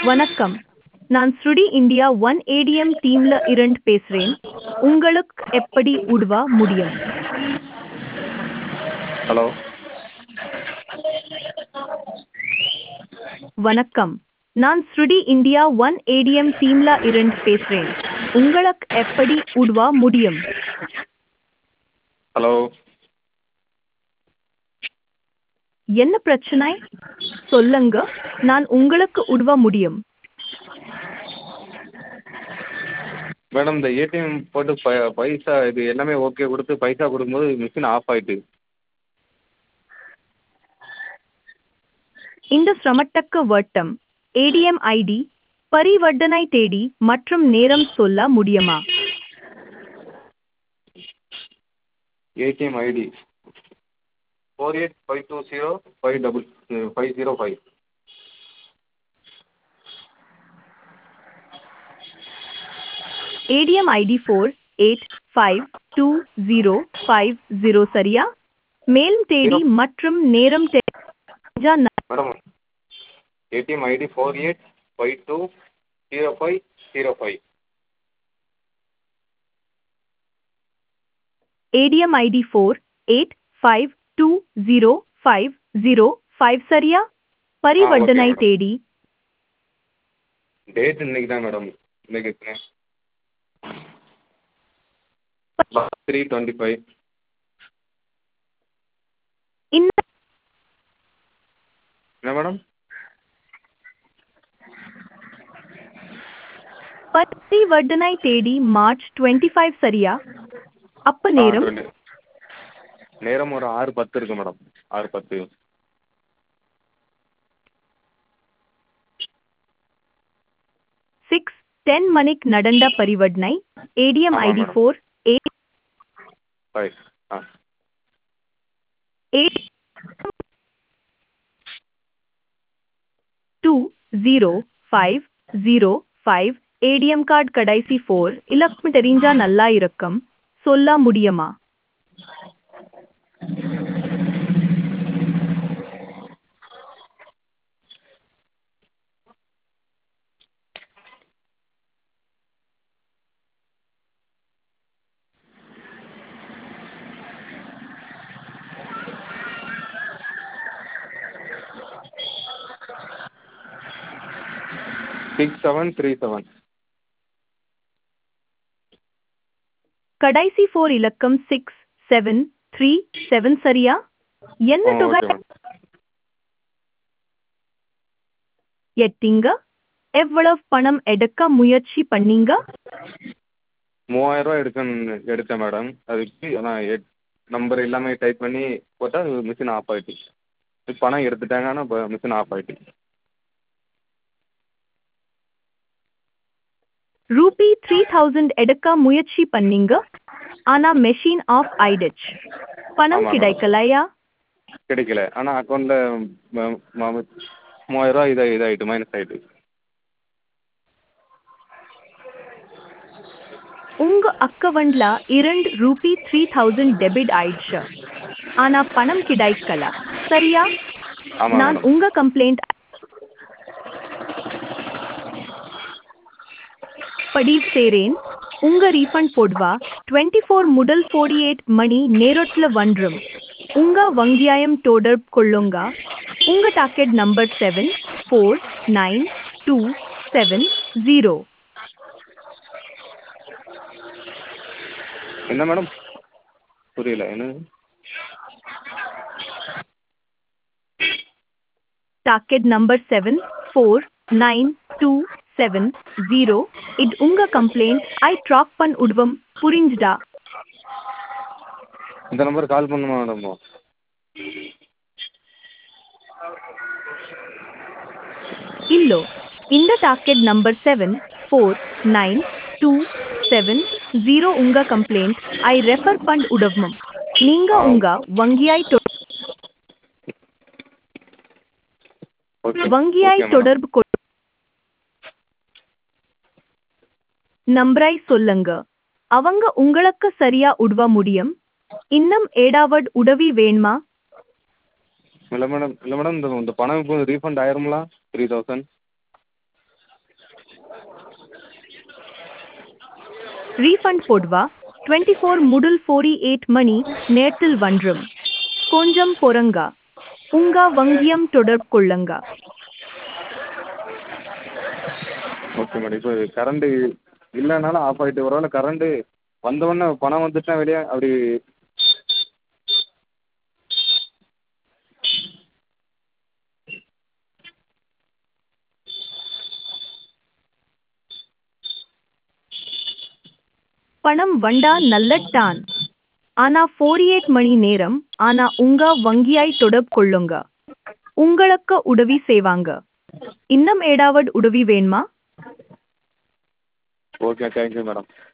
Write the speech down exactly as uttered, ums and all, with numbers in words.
வணக்கம். நான் ஸ்ருடி India one ATM டீம்ல இருந்து பேசுறேன். உங்களுக்கு எப்படி உதவ முடியும்? ஹலோ. வணக்கம். நான் ஸ்ருடி இந்தியா ஒன் ஏடிஎம் டீம்ல இருந்து பேசுறேன். உங்களுக்கு எப்படி உதவ முடியும்? ஹலோ. என்ன பிரச்சனை? சொல்லுங்க, நான் உங்களுக்கு உதவ முடியும். மேடம் இந்த ஏடிஎம் போட்டு ப பைசா இது எல்லாமே ஓகே கொடுத்து பைசா கொடுக்கும்போது மிஷின் ஆஃப் ஆயிட்டு. இந்த சிரமத்துக்கு வட்டம் ஏடிஎம் ஐடி, பரிவர்த்தனை தேதி மற்றும் நேரம் சொல்ல முடியுமா? ATM ID four eight five two zero five double five zero five. ATM ID four eight five two zero five zero சரியா? மேலும் தேதி மற்றும் நேரம் தெரிஞ்சா ந- madam ATM ID four eight five two zero five zero five. ATM ID four eight five two zero five zero five சரியா? பரிவர்த்தனை madam. தேதி டேட் இன்னைக்கு தான் மேடம். இன்னைக்கு த்ரீ டுவெண்ட்டி ஃபைவ். இந்த என்ன மேடம்? பரிவர்த்தனை தேதி மார்ச் டுவெண்ட்டி ஃபைவ் சரியா? அப்ப நேரம் நேரம் ஒரு ஆறு பத்து இருக்கு மேடம். ஆறு பத்து. சிக்ஸ் டென் மணிக்கு நடந்த பரிவர்த்தனை. ஏடிஎம் ஆமா, ID madam. Four eight five. ஆ eight two zero five zero five. ATM card கடைசி ஃபோர் இலக்கம் தெரிஞ்சா நல்லா இருக்கும். சொல்ல முடியுமா? Six seven three seven. கடைசி ஃபோர் இலக்கம் சிக்ஸ் செவன் த்ரீ செவன் சரியா? என்ன தொகை ஓகே மேடம். எட்டிங்க? எவ்வளவு பணம் எடுக்க முயற்சி பண்ணீங்க? மூவாயிரம் ரூபா எடுக்கணும் எடுத்தேன் மேடம். அதுக்கு நான் எட் நம்பர் எல்லாமே டைப் பண்ணி போட்டால் மிஷின் ஆஃப் ஆகிட்டு. பணம் எடுத்துட்டாங்க, ஆனால் இப்போ மிஷின் ஆஃப் ஆகிட்டு. ரூபி த்ரீ தௌசண்ட் எடுக்க முயற்சி பண்ணீங்க, ஆனா மெஷின் ஆஃப் ஆயிடுச்சு. பணம் ஆமாம். கிடைக்கலையா? கிடைக்கல, ஆனால் அக்கௌண்ட்டில் மூவாயிரம் ரூபா இதாக இதாகிட்டு மைனஸ் ஆகிட்டு. உங்க அக்கவுண்ட்ல இரண்டு ரூபி த்ரீ தௌசண்ட் டெபிட் ஆயிடுச்சு, ஆனா பணம் கிடைக்கல சரியா? ஆமாம் நான் மேடம். உங்க கம்ப்ளைண்ட் பதிவு செய்றேன். உங்க ரீஃபண்ட் போடுவா டுவெண்ட்டி ஃபோர் முதல் ஃபோர்ட்டி எயிட் மணி நேரத்துல வந்துரும். உங்க வங்கியாயம் தொடர்பு கொள்ளுங்க. உங்க docket number seven four nine two seven zero. என்ன மேடம்? புரியல என்ன? Docket number seven four nine two seven zero. இது உங்க கம்ப்ளைண்ட் ஐ ட்ராக் பண் உடுவம். புரிஞ்சுதா? இந்த நம்பர் கால் பண்ணுமா மேடம்? இல்லோ, இந்த docket number seven four nine two seven zero உங்க கம்ப்ளைண்ட் ஐ ரெஃபர் பண் உடவும். நீங்க ஆ உங்க வங்கியாய் தொ- ஓகே வங்கியாய் ஓகே மேடம். தொடர்பு கொ நம்பரை சொல்லுங்க. அவங்க உங்களுக்கு சரியா உதவ முடியும். இன்னும் ஏதாவது உதவி வேணுமா? இல்லை மேடம் இல்லை மேடம் இந்த இந்த பணம் இப்போ ரீஃபண்ட் ஆயிருங்களா த்ரீ தௌசண்ட்? ரீஃபண்ட் போடுவா டுவெண்ட்டி ஃபோர் முதல் ஃபோர்ட்டி எயிட் மணி நேரத்தில் வந்துரும். கொஞ்சம் பொறுங்க. உங்க வங்கியம் தொடர்பு கொள்ளுங்க. Okay madam. இப்போ கரண்ட்டு இல்லைனாலும் ஆஃப் ஆகிட்டு ஒருவேளை கரண்ட்டு வந்தவுடனே பணம் வந்துட்டுனா வெளியே அப்படி பணம் வண்டா நல்லட்டான். ஆனா ஃபோர்ட்டி எயிட் மணி நேரம் ஆனா உங்க வங்கியாய் தொடர்பு கொள்ளுங்க. உங்களுக்கு உதவி செய்வாங்க. இன்னும் ஏதாவது உதவி வேணுமா? Okay thank you madam.